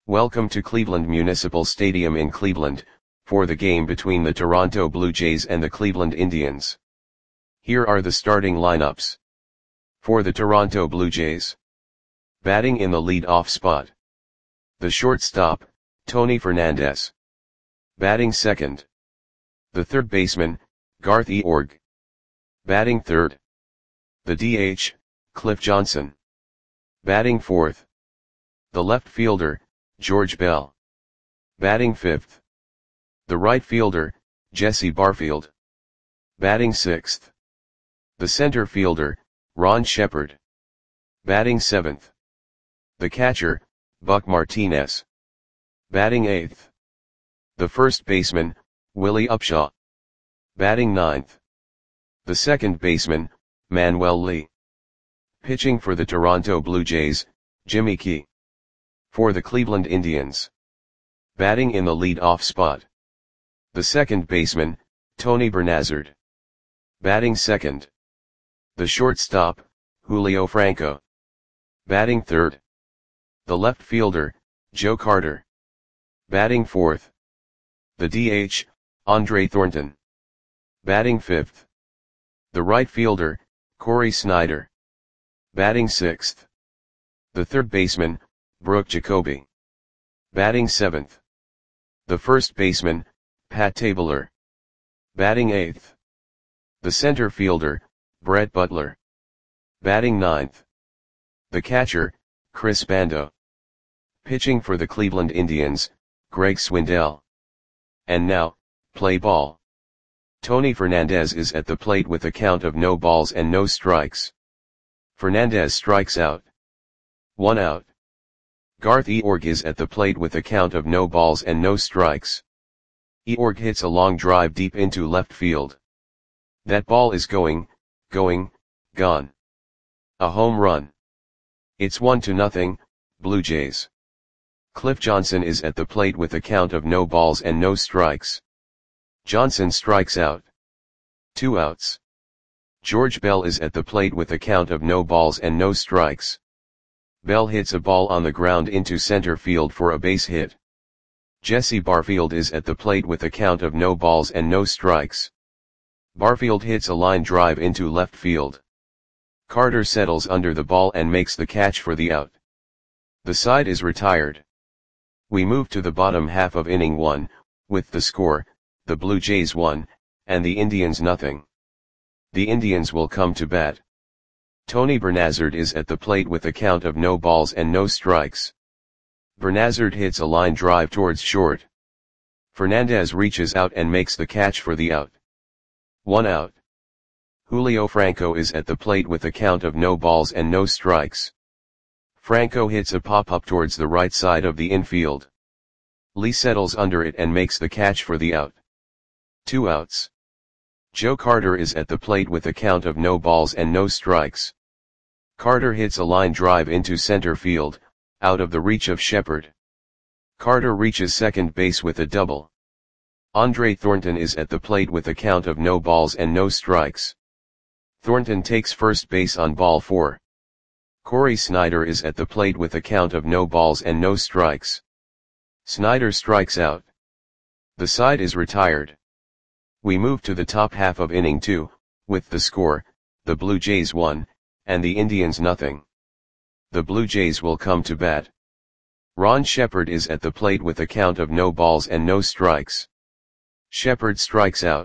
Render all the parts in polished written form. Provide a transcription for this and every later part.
Welcome to Cleveland Municipal Stadium in Cleveland, for the game between the Toronto Blue Jays and the Cleveland Indians. Here are the starting lineups. For the Toronto Blue Jays. Batting in the lead-off spot. The shortstop, Tony Fernandez. Batting second. The third baseman, Garth Eorg. Batting third. The DH, Cliff Johnson. Batting fourth. The left fielder, George Bell. Batting fifth. The right fielder, Jesse Barfield. Batting sixth. The center fielder, Ron Shepard. Batting seventh. The catcher, Buck Martinez. Batting eighth. The first baseman, Willie Upshaw. Batting ninth. The second baseman, Manuel Lee. Pitching for the Toronto Blue Jays, Jimmy Key. For the Cleveland Indians. Batting in the lead-off spot. The second baseman, Tony Bernazard. Batting second. The shortstop, Julio Franco. Batting third. The left fielder, Joe Carter. Batting fourth. The DH, Andre Thornton. Batting fifth. The right fielder, Corey Snyder. Batting sixth. The third baseman, Brooke Jacoby. Batting seventh. The first baseman, Pat Tabler. Batting eighth. The center fielder, Brett Butler. Batting ninth. The catcher, Chris Bando. Pitching for the Cleveland Indians, Greg Swindell. And now, play ball. Tony Fernandez is at the plate with a count of no balls and no strikes. Fernandez strikes out. 1 out. Garth Eorg is at the plate with a count of no balls and no strikes. Eorg hits a long drive deep into left field. That ball is gone. A home run. It's 1-0, Blue Jays. Cliff Johnson is at the plate with a count of no balls and no strikes. Johnson strikes out. 2 outs. George Bell is at the plate with a count of no balls and no strikes. Bell hits a ball on the ground into center field for a base hit. Jesse Barfield is at the plate with a count of no balls and no strikes. Barfield hits a line drive into left field. Carter settles under the ball and makes the catch for the out. The side is retired. We move to the bottom half of inning 1, with the score, the Blue Jays 1, and the Indians 0. The Indians will come to bat. Tony Bernazard is at the plate with a count of no balls and no strikes. Bernazard hits a line drive towards short. Fernandez reaches out and makes the catch for the out. 1 out. Julio Franco is at the plate with a count of no balls and no strikes. Franco hits a pop-up towards the right side of the infield. Lee settles under it and makes the catch for the out. 2 outs. Joe Carter is at the plate with a count of no balls and no strikes. Carter hits a line drive into center field, out of the reach of Shepard. Carter reaches second base with a double. Andre Thornton is at the plate with a count of no balls and no strikes. Thornton takes first base on ball 4. Corey Snyder is at the plate with a count of no balls and no strikes. Snyder strikes out. The side is retired. We move to the top half of inning 2, with the score, the Blue Jays 1, and the Indians 0. The Blue Jays will come to bat. Ron Shepard is at the plate with a count of no balls and no strikes. Shepard strikes out.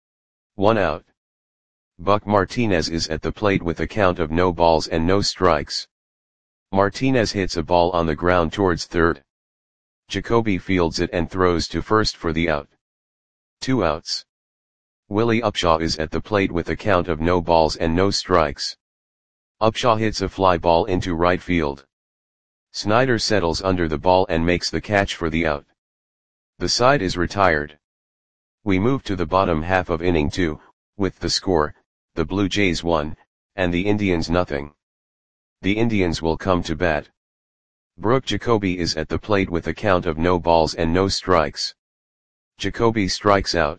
1 out. Buck Martinez is at the plate with a count of no balls and no strikes. Martinez hits a ball on the ground towards third. Jacoby fields it and throws to first for the out. 2 outs. Willie Upshaw is at the plate with a count of no balls and no strikes. Upshaw hits a fly ball into right field. Snyder settles under the ball and makes the catch for the out. The side is retired. We move to the bottom half of inning 2, with the score, the Blue Jays 1, and the Indians 0. The Indians will come to bat. Brooke Jacoby is at the plate with a count of no balls and no strikes. Jacoby strikes out.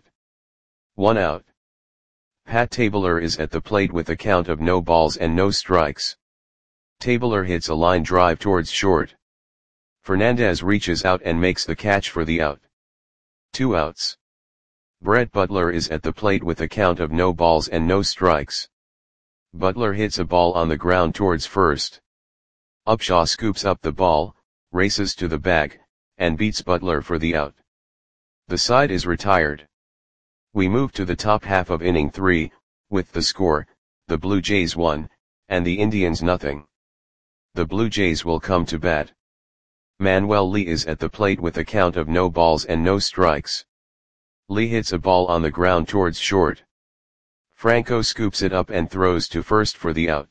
1 out. Pat Tabler is at the plate with a count of no balls and no strikes. Tabler hits a line drive towards short. Fernandez reaches out and makes the catch for the out. 2 outs. Brett Butler is at the plate with a count of no balls and no strikes. Butler hits a ball on the ground towards first. Upshaw scoops up the ball, races to the bag, and beats Butler for the out. The side is retired. We move to the top half of inning 3, with the score, the Blue Jays 1, and the Indians nothing. The Blue Jays will come to bat. Manuel Lee is at the plate with a count of no balls and no strikes. Lee hits a ball on the ground towards short. Franco scoops it up and throws to first for the out.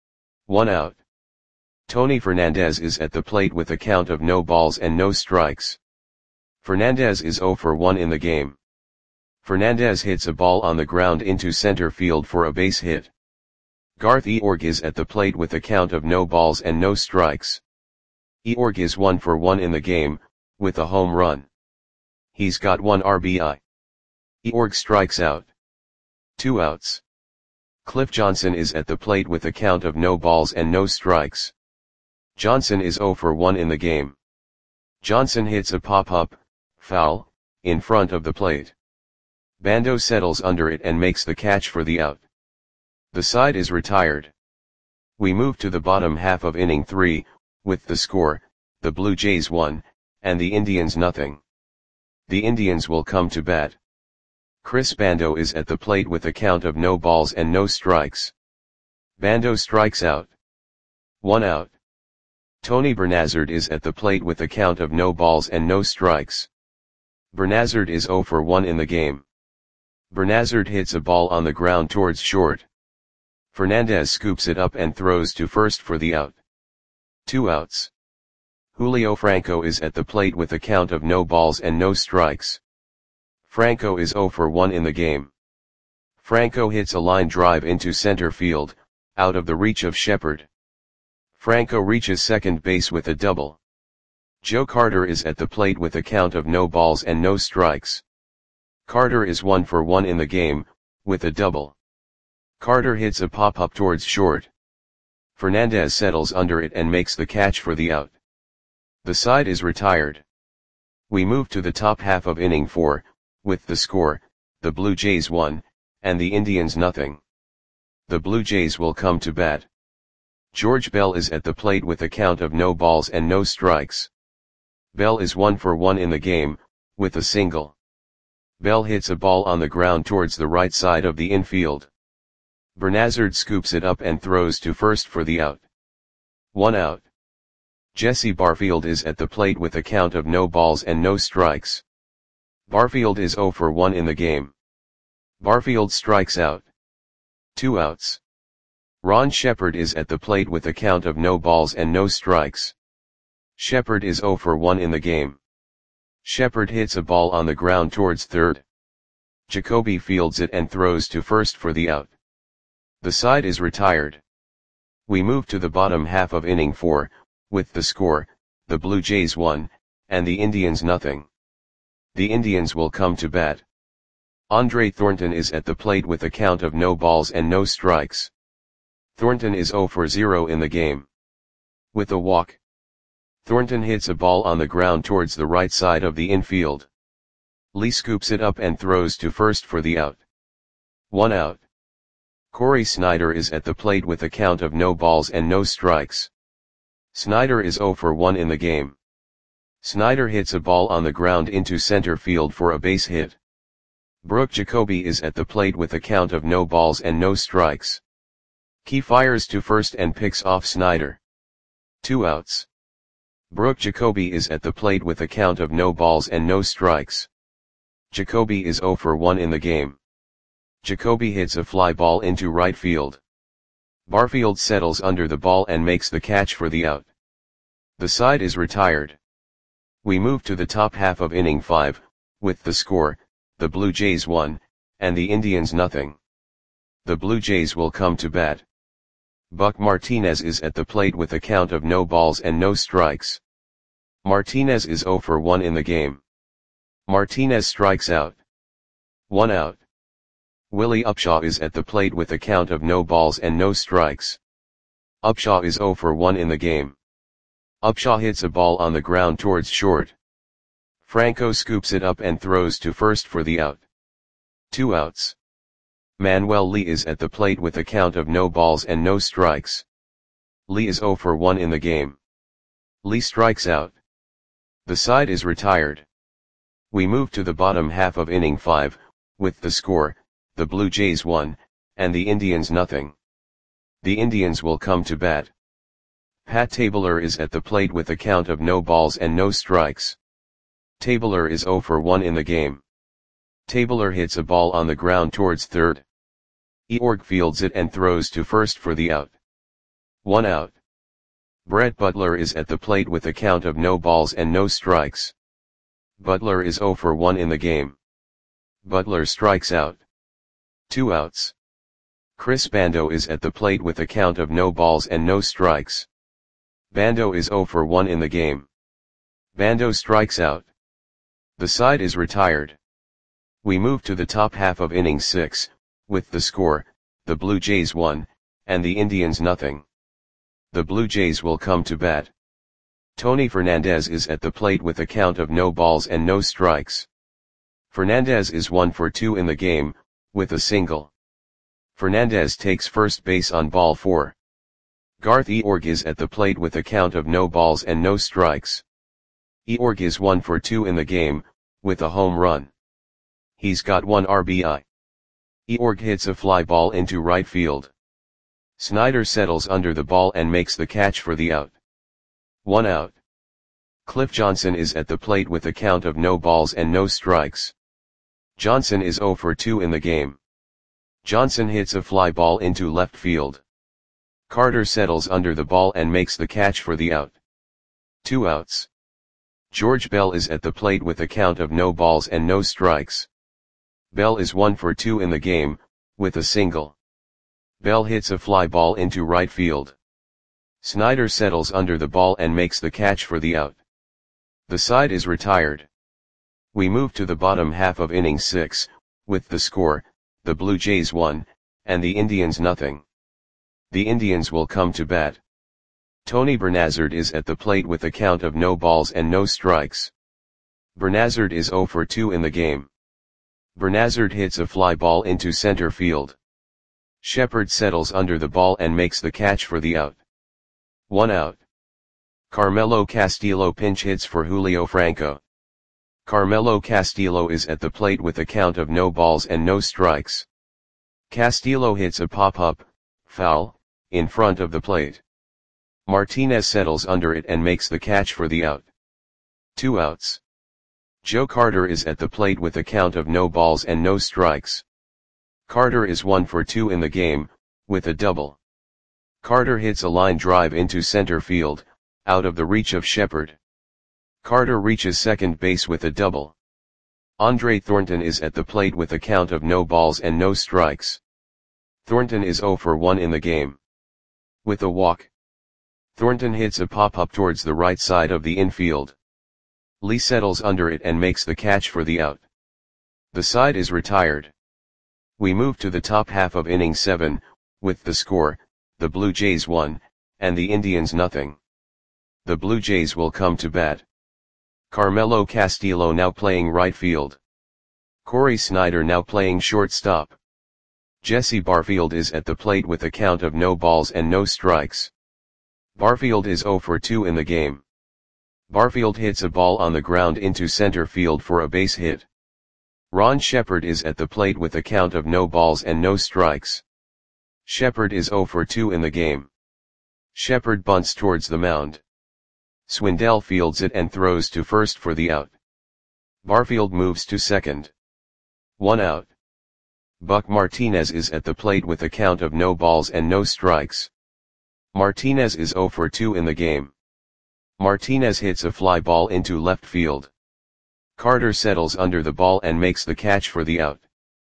1 out. Tony Fernandez is at the plate with a count of no balls and no strikes. Fernandez is 0 for 1 in the game. Fernandez hits a ball on the ground into center field for a base hit. Garth Eorg is at the plate with a count of no balls and no strikes. Eorg is 1 for 1 in the game, with a home run. He's got 1 RBI. Eorg strikes out. 2 outs. Cliff Johnson is at the plate with a count of no balls and no strikes. Johnson is 0 for 1 in the game. Johnson hits a pop-up, foul, in front of the plate. Bando settles under it and makes the catch for the out. The side is retired. We move to the bottom half of inning 3, with the score, the Blue Jays 1, and the Indians nothing. The Indians will come to bat. Chris Bando is at the plate with a count of no balls and no strikes. Bando strikes out. 1 out. Tony Bernazard is at the plate with a count of no balls and no strikes. Bernazard is 0 for 1 in the game. Bernazard hits a ball on the ground towards short. Fernandez scoops it up and throws to first for the out. 2 outs. Julio Franco is at the plate with a count of no balls and no strikes. Franco is 0 for 1 in the game. Franco hits a line drive into center field, out of the reach of Shepard. Franco reaches second base with a double. Joe Carter is at the plate with a count of no balls and no strikes. Carter is 1 for 1 in the game, with a double. Carter hits a pop-up towards short. Fernandez settles under it and makes the catch for the out. The side is retired. We move to the top half of inning 4, with the score, the Blue Jays 1, and the Indians nothing. The Blue Jays will come to bat. George Bell is at the plate with a count of no balls and no strikes. Bell is 1 for 1 in the game, with a single. Bell hits a ball on the ground towards the right side of the infield. Bernazard scoops it up and throws to first for the out. 1 out. Jesse Barfield is at the plate with a count of no balls and no strikes. Barfield is 0 for 1 in the game. Barfield strikes out. 2 outs. Ron Shepard is at the plate with a count of no balls and no strikes. Shepard is 0 for 1 in the game. Shepard hits a ball on the ground towards third. Jacoby fields it and throws to first for the out. The side is retired. We move to the bottom half of inning 4, with the score, the Blue Jays 1, and the Indians nothing. The Indians will come to bat. Andre Thornton is at the plate with a count of no balls and no strikes. Thornton is 0 for 0 in the game. With a walk. Thornton hits a ball on the ground towards the right side of the infield. Lee scoops it up and throws to first for the out. 1 out. Corey Snyder is at the plate with a count of no balls and no strikes. Snyder is 0 for 1 in the game. Snyder hits a ball on the ground into center field for a base hit. Brooke Jacoby is at the plate with a count of no balls and no strikes. He fires to first and picks off Snyder. 2 outs. Brooke Jacoby is at the plate with a count of no balls and no strikes. Jacoby is 0 for 1 in the game. Jacoby hits a fly ball into right field. Barfield settles under the ball and makes the catch for the out. The side is retired. We move to the top half of inning 5, with the score, the Blue Jays 1, and the Indians nothing. The Blue Jays will come to bat. Buck Martinez is at the plate with a count of no balls and no strikes. Martinez is 0 for 1 in the game. Martinez strikes out. 1 out. Willie Upshaw is at the plate with a count of no balls and no strikes. Upshaw is 0 for 1 in the game. Upshaw hits a ball on the ground towards short. Franco scoops it up and throws to first for the out. 2 outs. Manuel Lee is at the plate with a count of no balls and no strikes. Lee is 0 for 1 in the game. Lee strikes out. The side is retired. We move to the bottom half of inning 5, with the score, the Blue Jays 1, and the Indians nothing. The Indians will come to bat. Pat Tabler is at the plate with a count of no balls and no strikes. Tabler is 0 for 1 in the game. Tabler hits a ball on the ground towards third. Eorg fields it and throws to first for the out. 1 out. Brett Butler is at the plate with a count of no balls and no strikes. Butler is 0 for 1 in the game. Butler strikes out. 2 outs. Chris Bando is at the plate with a count of no balls and no strikes. Bando is 0 for 1 in the game. Bando strikes out. The side is retired. We move to the top half of inning 6, with the score, the Blue Jays 1, and the Indians nothing. The Blue Jays will come to bat. Tony Fernandez is at the plate with a count of no balls and no strikes. Fernandez is 1 for 2 in the game, with a single. Fernandez takes first base on ball 4. Garth Eorg is at the plate with a count of no balls and no strikes. Eorg is 1 for 2 in the game, with a home run. He's got 1 RBI. Eorg hits a fly ball into right field. Snyder settles under the ball and makes the catch for the out. 1 out. Cliff Johnson is at the plate with a count of no balls and no strikes. Johnson is 0 for 2 in the game. Johnson hits a fly ball into left field. Carter settles under the ball and makes the catch for the out. 2 outs. George Bell is at the plate with a count of no balls and no strikes. Bell is 1 for 2 in the game, with a single. Bell hits a fly ball into right field. Snyder settles under the ball and makes the catch for the out. The side is retired. We move to the bottom half of inning 6, with the score, the Blue Jays 1, and the Indians nothing. The Indians will come to bat. Tony Bernazard is at the plate with a count of no balls and no strikes. Bernazard is 0 for 2 in the game. Bernazard hits a fly ball into center field. Shepard settles under the ball and makes the catch for the out. 1 out. Carmelo Castillo pinch hits for Julio Franco. Carmelo Castillo is at the plate with a count of no balls and no strikes. Castillo hits a pop-up, foul, in front of the plate. Martinez settles under it and makes the catch for the out. 2 outs. Joe Carter is at the plate with a count of no balls and no strikes. Carter is 1 for 2 in the game, with a double. Carter hits a line drive into center field, out of the reach of Shepard. Carter reaches second base with a double. Andre Thornton is at the plate with a count of no balls and no strikes. Thornton is 0 for 1 in the game. With a walk. Thornton hits a pop-up towards the right side of the infield. Lee settles under it and makes the catch for the out. The side is retired. We move to the top half of inning 7, with the score, the Blue Jays 1, and the Indians nothing. The Blue Jays will come to bat. Carmelo Castillo now playing right field. Corey Snyder now playing shortstop. Jesse Barfield is at the plate with a count of no balls and no strikes. Barfield is 0 for 2 in the game. Barfield hits a ball on the ground into center field for a base hit. Ron Shepard is at the plate with a count of no balls and no strikes. Shepard is 0 for 2 in the game. Shepard bunts towards the mound. Swindell fields it and throws to first for the out. Barfield moves to second. 1 out. Buck Martinez is at the plate with a count of no balls and no strikes. Martinez is 0 for 2 in the game. Martinez hits a fly ball into left field. Carter settles under the ball and makes the catch for the out.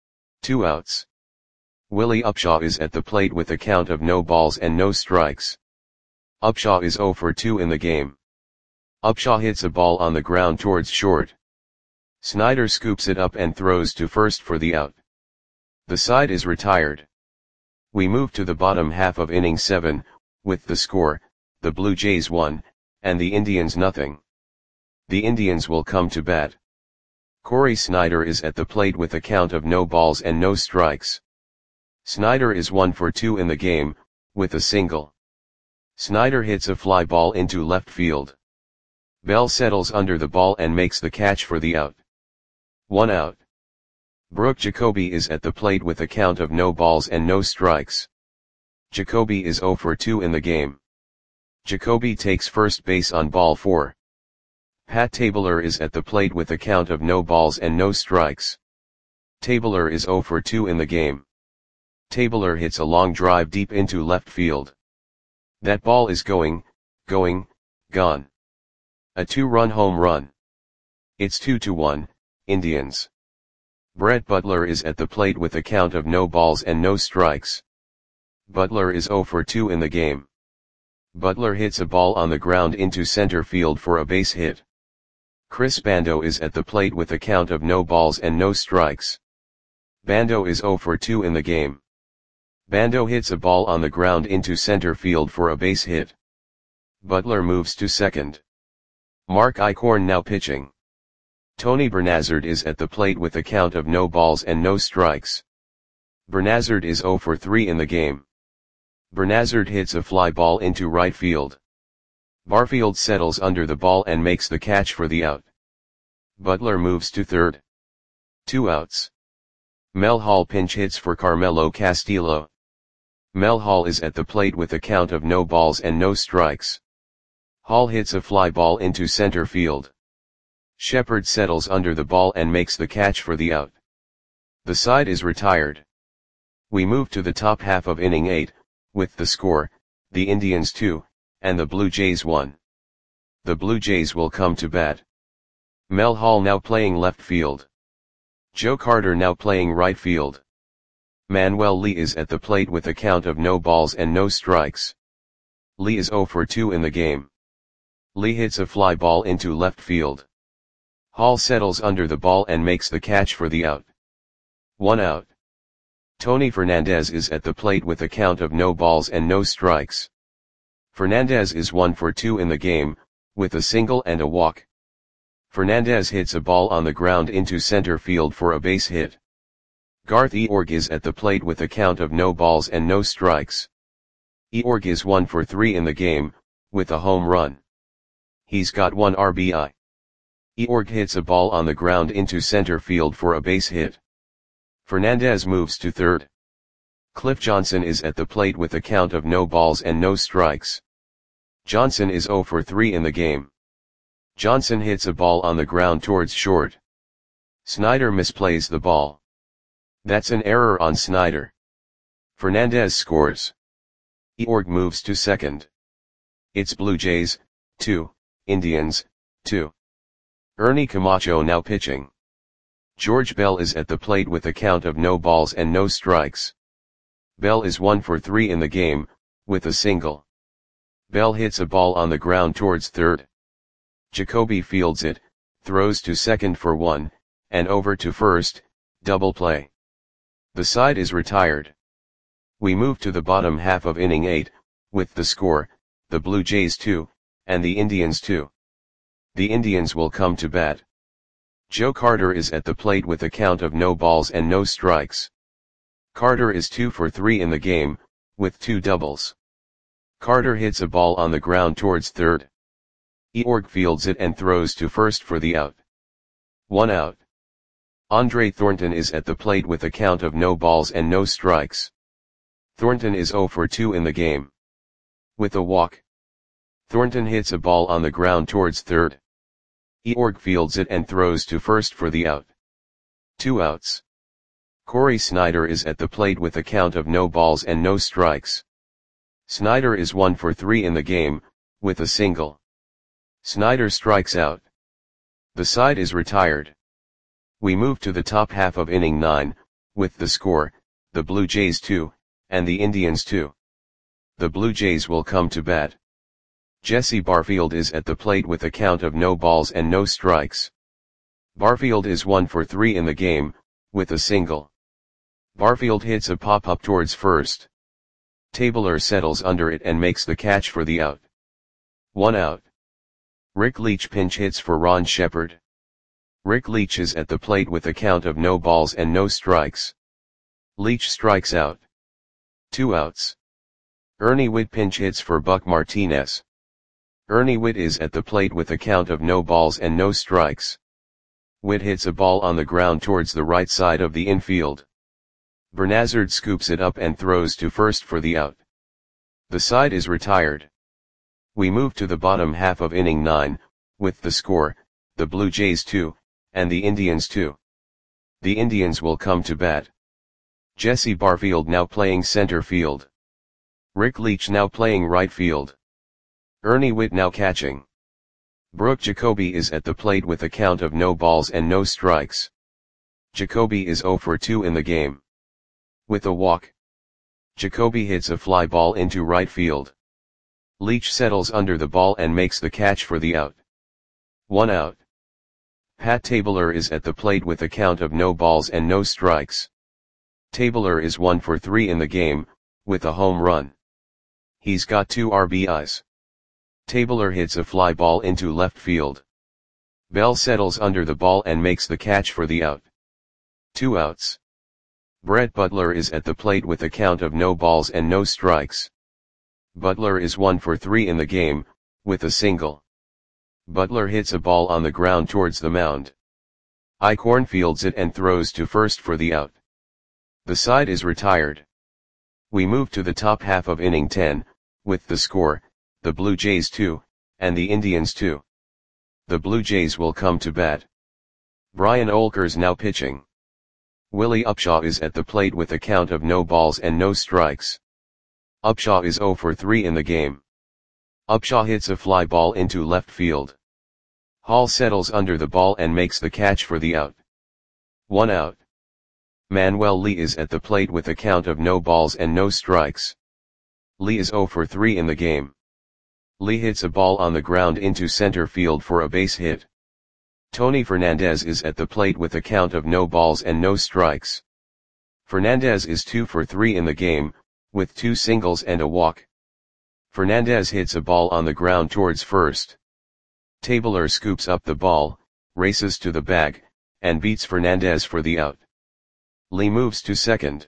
2 outs. Willie Upshaw is at the plate with a count of no balls and no strikes. Upshaw is 0 for 2 in the game. Upshaw hits a ball on the ground towards short. Snyder scoops it up and throws to first for the out. The side is retired. We move to the bottom half of inning 7, with the score, the Blue Jays 1, and the Indians nothing. The Indians will come to bat. Corey Snyder is at the plate with a count of no balls and no strikes. Snyder is 1 for 2 in the game, with a single. Snyder hits a fly ball into left field. Bell settles under the ball and makes the catch for the out. 1 out. Brooke Jacoby is at the plate with a count of no balls and no strikes. Jacoby is 0 for 2 in the game. Jacoby takes first base on ball 4. Pat Tabler is at the plate with a count of no balls and no strikes. Tabler is 0 for 2 in the game. Tabler hits a long drive deep into left field. That ball is gone. A 2-run home run. It's 2-1, Indians. Brett Butler is at the plate with a count of no balls and no strikes. Butler is 0 for 2 in the game. Butler hits a ball on the ground into center field for a base hit. Chris Bando is at the plate with a count of no balls and no strikes. Bando is 0 for 2 in the game. Bando hits a ball on the ground into center field for a base hit. Butler moves to second. Mark Eichhorn now pitching. Tony Bernazard is at the plate with a count of no balls and no strikes. Bernazard is 0 for 3 in the game. Bernazard hits a fly ball into right field. Barfield settles under the ball and makes the catch for the out. Butler moves to third. 2 outs. Mel Hall pinch hits for Carmelo Castillo. Mel Hall is at the plate with a count of no balls and no strikes. Hall hits a fly ball into center field. Shepard settles under the ball and makes the catch for the out. The side is retired. We move to the top half of inning 8, with the score, the Indians 2, and the Blue Jays 1. The Blue Jays will come to bat. Mel Hall now playing left field. Joe Carter now playing right field. Manuel Lee is at the plate with a count of no balls and no strikes. Lee is 0 for 2 in the game. Lee hits a fly ball into left field. Hall settles under the ball and makes the catch for the out. 1 out. Tony Fernandez is at the plate with a count of no balls and no strikes. Fernandez is 1 for 2 in the game, with a single and a walk. Fernandez hits a ball on the ground into center field for a base hit. Garth Eorg is at the plate with a count of no balls and no strikes. Eorg is 1 for 3 in the game, with a home run. He's got 1 RBI. Eorg hits a ball on the ground into center field for a base hit. Fernandez moves to third. Cliff Johnson is at the plate with a count of no balls and no strikes. Johnson is 0 for 3 in the game. Johnson hits a ball on the ground towards short. Snyder misplays the ball. That's an error on Snyder. Fernandez scores. Eorg moves to second. It's Blue Jays, 2, Indians, 2. Ernie Camacho now pitching. George Bell is at the plate with a count of no balls and no strikes. Bell is 1 for 3 in the game, with a single. Bell hits a ball on the ground towards third. Jacoby fields it, throws to second for 1, and over to first, double play. The side is retired. We move to the bottom half of inning 8, with the score, the Blue Jays 2, and the Indians 2. The Indians will come to bat. Joe Carter is at the plate with a count of no balls and no strikes. Carter is 2 for 3 in the game, with 2 doubles. Carter hits a ball on the ground towards third. Eorg fields it and throws to first for the out. 1 out. Andre Thornton is at the plate with a count of no balls and no strikes. Thornton is 0 for 2 in the game. With a walk. Thornton hits a ball on the ground towards third. Eorg fields it and throws to first for the out. 2 outs. Corey Snyder is at the plate with a count of no balls and no strikes. Snyder is 1 for 3 in the game, with a single. Snyder strikes out. The side is retired. We move to the top half of inning 9, with the score, the Blue Jays 2, and the Indians 2. The Blue Jays will come to bat. Jesse Barfield is at the plate with a count of no balls and no strikes. Barfield is 1 for 3 in the game, with a single. Barfield hits a pop-up towards first. Tabler settles under it and makes the catch for the out. 1 out. Rick Leach pinch hits for Ron Shepard. Rick Leach is at the plate with a count of no balls and no strikes. Leach strikes out. 2 outs. Ernie Whitt pinch hits for Buck Martinez. Ernie Whitt is at the plate with a count of no balls and no strikes. Whitt hits a ball on the ground towards the right side of the infield. Bernazard scoops it up and throws to first for the out. The side is retired. We move to the bottom half of inning 9, with the score, the Blue Jays 2, and the Indians 2. The Indians will come to bat. Jesse Barfield now playing center field. Rick Leach now playing right field. Ernie Whitt now catching. Brooke Jacoby is at the plate with a count of no balls and no strikes. Jacoby is 0 for 2 in the game. With a walk, Jacoby hits a fly ball into right field. Leach settles under the ball and makes the catch for the out. 1 out. Pat Tabler is at the plate with a count of no balls and no strikes. Tabler is 1 for 3 in the game, with a home run. He's got 2 RBIs. Tabler hits a fly ball into left field. Bell settles under the ball and makes the catch for the out. 2 outs. Brett Butler is at the plate with a count of no balls and no strikes. Butler is 1 for 3 in the game, with a single. Butler hits a ball on the ground towards the mound. Eichhorn fields it and throws to first for the out. The side is retired. We move to the top half of inning 10, with the score, the Blue Jays 2, and the Indians 2. The Blue Jays will come to bat. Brian Olkers now pitching. Willie Upshaw is at the plate with a count of no balls and no strikes. Upshaw is 0 for 3 in the game. Upshaw hits a fly ball into left field. Hall settles under the ball and makes the catch for the out. 1 out. Manuel Lee is at the plate with a count of no balls and no strikes. Lee is 0 for 3 in the game. Lee hits a ball on the ground into center field for a base hit. Tony Fernandez is at the plate with a count of no balls and no strikes. Fernandez is 2 for 3 in the game, with 2 singles and a walk. Fernandez hits a ball on the ground towards first. Tabler scoops up the ball, races to the bag, and beats Fernandez for the out. Lee moves to second.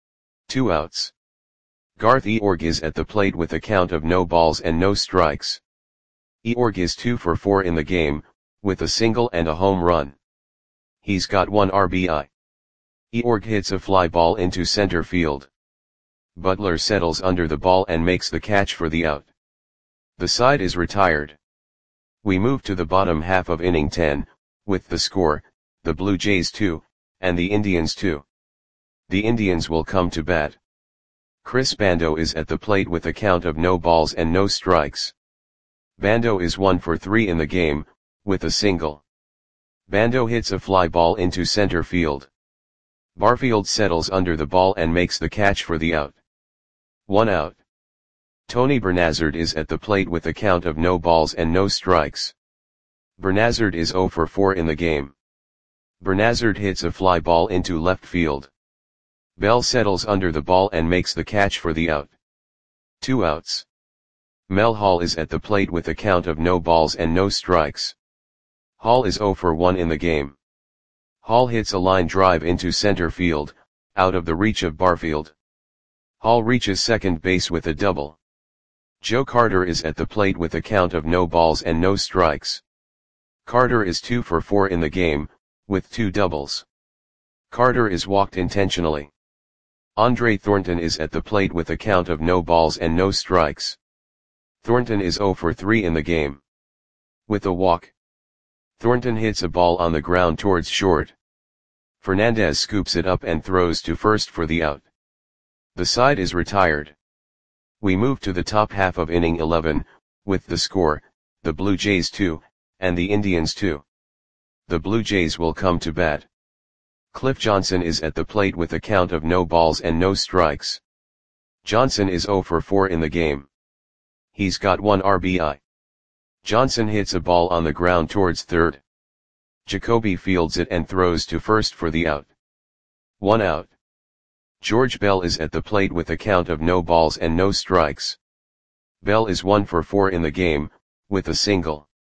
2 outs. Garth Eorg is at the plate with a count of no balls and no strikes. Eorg is 2 for 4 in the game, with a single and a home run. He's got 1 RBI. Eorg hits a fly ball into center field. Butler settles under the ball and makes the catch for the out. The side is retired. We move to the bottom half of inning 10, with the score, the Blue Jays 2, and the Indians 2. The Indians will come to bat. Chris Bando is at the plate with a count of no balls and no strikes. Bando is 1 for 3 in the game, with a single. Bando hits a fly ball into center field. Barfield settles under the ball and makes the catch for the out. 1 out. Tony Bernazard is at the plate with a count of no balls and no strikes. Bernazard is 0 for 4 in the game. Bernazard hits a fly ball into left field. Bell settles under the ball and makes the catch for the out. 2 outs. Mel Hall is at the plate with a count of no balls and no strikes. Hall is 0 for 1 in the game. Hall hits a line drive into center field, out of the reach of Barfield. Hall reaches second base with a double. Joe Carter is at the plate with a count of no balls and no strikes. Carter is 2 for 4 in the game, with 2 doubles. Carter is walked intentionally. Andre Thornton is at the plate with a count of no balls and no strikes. Thornton is 0 for 3 in the game. With a walk, Thornton hits a ball on the ground towards short. Fernandez scoops it up and throws to first for the out. The side is retired. We move to the top half of inning 11, with the score, the Blue Jays 2, and the Indians 2. The Blue Jays will come to bat. Cliff Johnson is at the plate with a count of no balls and no strikes. Johnson is 0 for 4 in the game. He's got 1 RBI. Johnson hits a ball on the ground towards third. Jacoby fields it and throws to first for the out. 1 out. George Bell is at the plate with a count of no balls and no strikes. Bell is 1 for 4 in the game, with a single.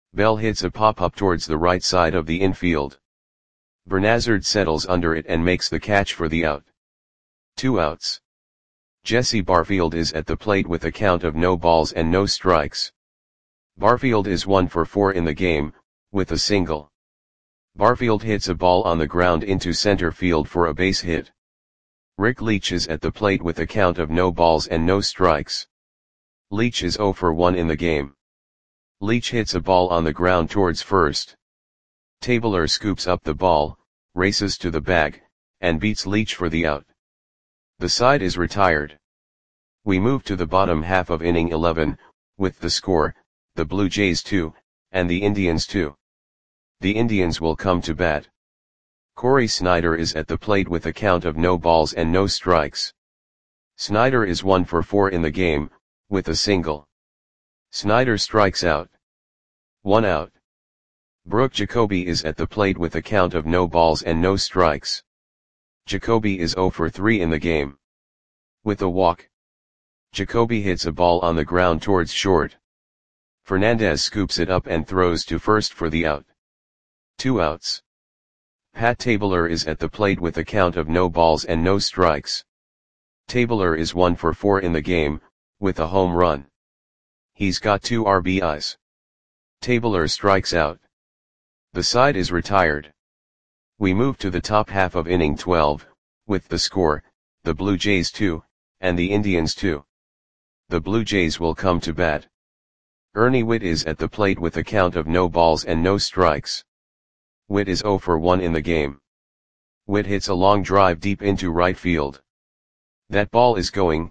Bell hits a pop-up towards the right side of the infield. Bernazard settles under it and makes the catch for the out. 2 outs. Jesse Barfield is at the plate with a count of no balls and no strikes. Barfield is 1 for 4 in the game, with a single. Barfield hits a ball on the ground into center field for a base hit. Rick Leach is at the plate with a count of no balls and no strikes. Leach is 0 for 1 in the game. Leach hits a ball on the ground towards first. Tabler scoops up the ball, races to the bag, and beats Leach for the out. The side is retired. We move to the bottom half of inning 11, with the score, the Blue Jays 2, and the Indians 2. The Indians will come to bat. Corey Snyder is at the plate with a count of no balls and no strikes. Snyder is 1 for 4 in the game, with a single. Snyder strikes out. 1 out. Brooke Jacoby is at the plate with a count of no balls and no strikes. Jacoby is 0 for 3 in the game. With a walk. Jacoby hits a ball on the ground towards short. Fernandez scoops it up and throws to first for the out. 2 outs. Pat Tabler is at the plate with a count of no balls and no strikes. Tabler is 1 for 4 in the game, with a home run. He's got 2 RBIs. Tabler strikes out. The side is retired. We move to the top half of inning 12, with the score, the Blue Jays 2, and the Indians 2. The Blue Jays will come to bat. Ernie Whitt is at the plate with a count of no balls and no strikes. Whitt is 0 for 1 in the game. Whitt hits a long drive deep into right field. That ball is gone.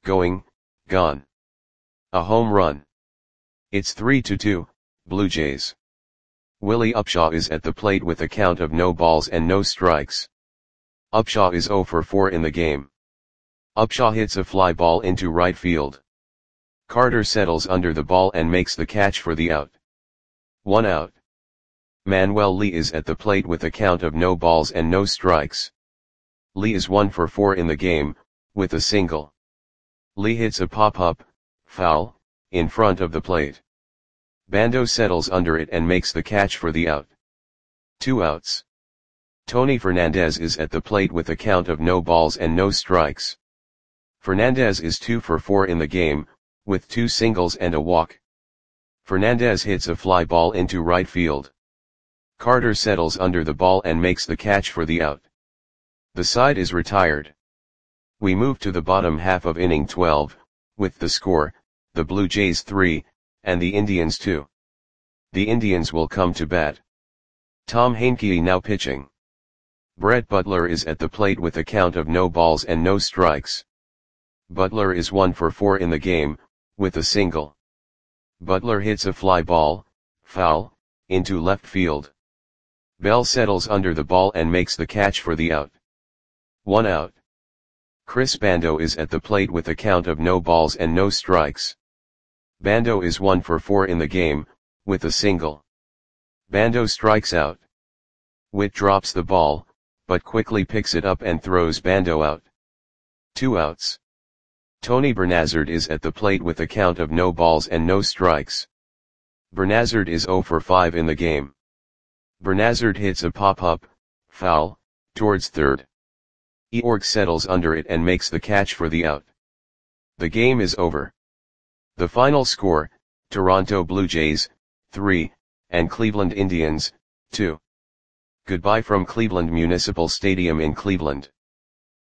A home run. It's 3-2, Blue Jays. Willie Upshaw is at the plate with a count of no balls and no strikes. Upshaw is 0 for 4 in the game. Upshaw hits a fly ball into right field. Carter settles under the ball and makes the catch for the out. 1 out. Manuel Lee is at the plate with a count of no balls and no strikes. Lee is 1 for 4 in the game, with a single. Lee hits a pop-up, foul, in front of the plate. Bando settles under it and makes the catch for the out. 2 outs. Tony Fernandez is at the plate with a count of no balls and no strikes. Fernandez is 2 for 4 in the game, with 2 singles and a walk. Fernandez hits a fly ball into right field. Carter settles under the ball and makes the catch for the out. The side is retired. We move to the bottom half of inning 12, with the score, the Blue Jays 3, and the Indians 2. The Indians will come to bat. Tom Heincke now pitching. Brett Butler is at the plate with a count of no balls and no strikes. Butler is 1 for 4 in the game, with a single. Butler hits a fly ball, foul, into left field. Bell settles under the ball and makes the catch for the out. 1 out. Chris Bando is at the plate with a count of no balls and no strikes. Bando is 1 for 4 in the game, with a single. Bando strikes out. Whitt drops the ball, but quickly picks it up and throws Bando out. 2 outs. Tony Bernazard is at the plate with a count of no balls and no strikes. Bernazard is 0 for 5 in the game. Bernazard hits a pop-up, foul, towards third. Eorg settles under it and makes the catch for the out. The game is over. The final score, Toronto Blue Jays, 3, and Cleveland Indians, 2. Goodbye from Cleveland Municipal Stadium in Cleveland.